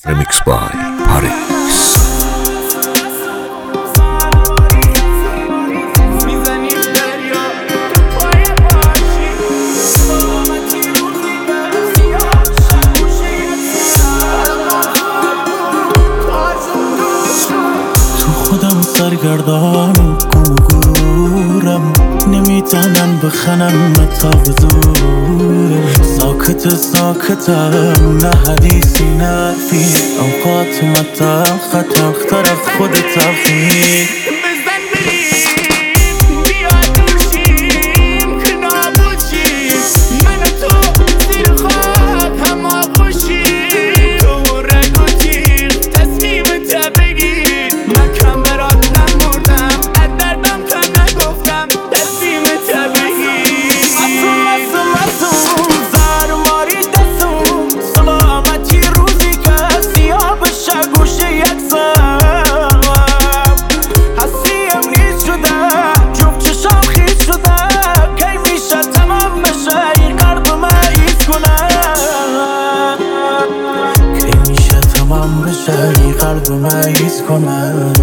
Remix by Paris. خودم سرگردان و گورم نمیتونن بخنم تا به زورم ساکتم نه حدیثی نفی اوقات متاخ خطر خودت تفی قلب مریض کنم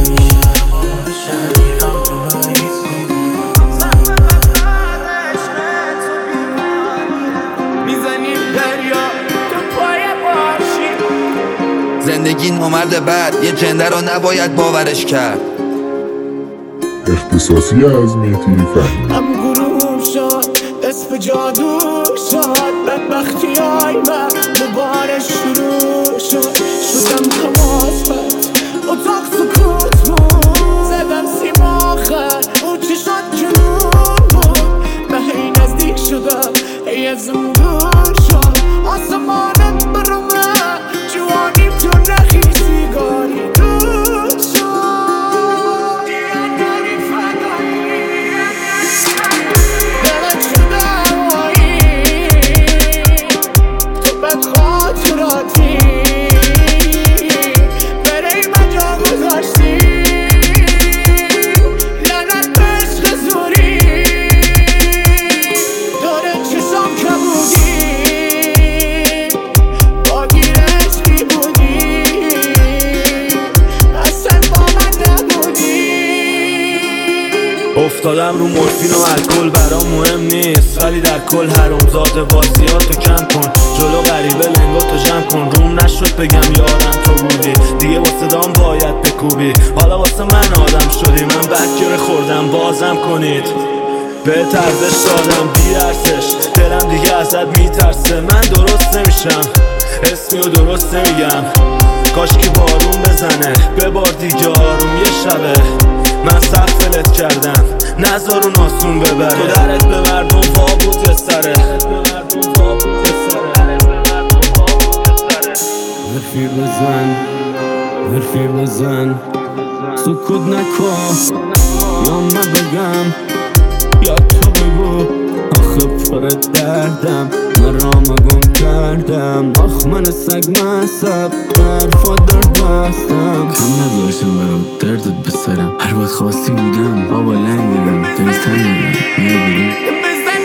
زندگی نامرد بد یه جنده رو نباید باورش کرد. اختصاصی از مهدی فهمی. هم گروه شد اسم جادو شد بدبختی های من دوباره شروع شد شدم خماست اتاق سکوت بود زدم سیم آخر او چی شد جنون بود به هی نزدیک شدم هی ازم دور شد آسمانت برمه جوانیم تو نخی سیگاری دور شد دیگری فدایی دلت شده هوایی تو بد خاطراتی برای من جا گذاشتی لعنت به عشق زوری داره چشام کبودی باگیر عشقی بودی اصلا با من نبودی افتادم رو مورفین و الکل برام مهم نیست ولی در کل حرومزاده بازیاتو کم کن جلو غریبه لنگاتو جمع کن روم نشد بگم یادم تو بودی دیگه واسه دام باید بکوبی حالا واسه من آدم شدی من بدگره خوردم بازم کنید به ارزش دادم بی ارزش دلم دیگه ازت میترسه من درست نمیشم اسمی و درست نمیگم کاش که بارون بزنه ببار دیگه آروم یه شبه من سخت فلت کردم نذار اون آسون ببره تو درت به مردم پا بود یه سره حرفی بزن سکوت نکن یا من بگم یا تو بگو آخه پر دردم من رامو گم کردم آخ من سگ مصب حرفا درد بستم کم نذاشتم برام دردت بسرم هر وقت خواستی بودم بابا لنگ بدم دلستن بدم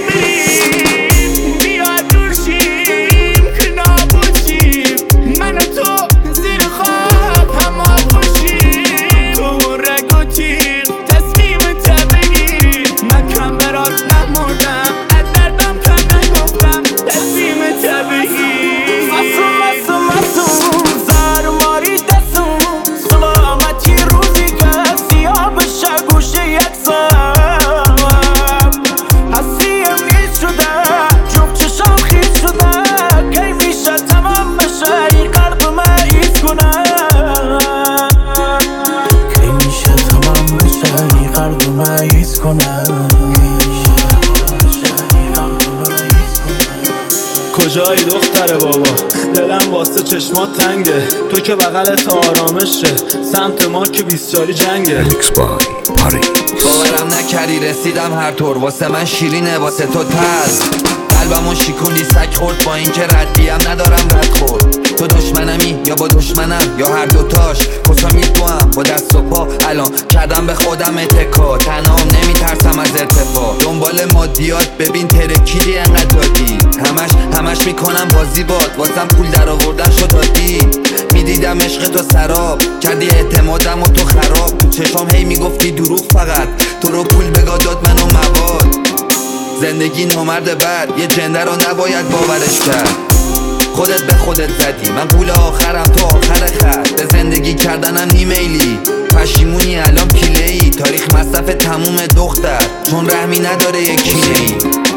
کجایی دختر بابا دلم واسه چشمات تنگه تو که بغلت آرامشه سمت ما که 24 جنگه Remix by Paris. باورم نکردی رسیدم هر طور واسه من شیرینه واسه تو تز قلبمو شیکوندی سگ خورد با این که ردیم ندارم رد خورد تو دشمنمی یا با دشمنم یا هر دوتاش کسامی تو هم با دست و پا الان کردم به خودم اتکا تنهام نمیترسم از ارتفاع دنبال مادیات ببین ترکیدی انقدر دادی همش میکنم بازی باد واسم پول در آوردن شد عادی دیدم عشق تو سراب کردی اعتمادم و تو خراب تو چشام هی میگفتی دروغ فقط تو رو پول بگاه داد منو مواد زندگی نامرد بد یه جنده رو نباید باورش کرد خودت به خودت زدی من پول آخرم تو آخر خط به زندگی کردنم نیمیلی پشیمونی الان پیله ای تاریخ مصرف تموم دختر چون رحمی نداره یکی ای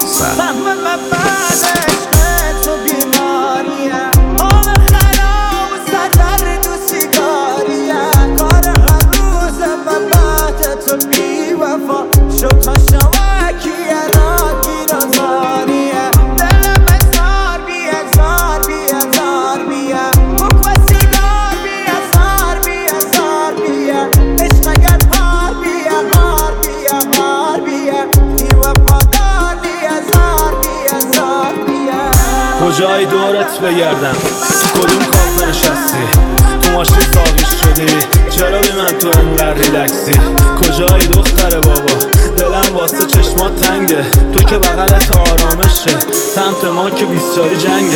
تو بیماریه آب خراب و سدر تو سیگاریه کار هر روز ببات تو بی وفا شد تا شواکیه را گیرازاریه دلم ازار بیازار بیازار بیه بک و سیگار بیازار بیازار بیه عشق اگر پار بیه غار بیه غار بیه بی وفادار بیازار بیازار بیه کجایی دورت بگردم تو کدوم کافه نشستی تو ماشین ساقیش شدی چرا بی من تو انقدر ریلکسی کجایی دختر بابا دلم واسه چشمات تنگه تو که بغلت آرامشه سمت ما که 24 جنگه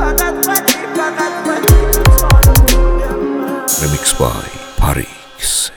Remixed by Paris.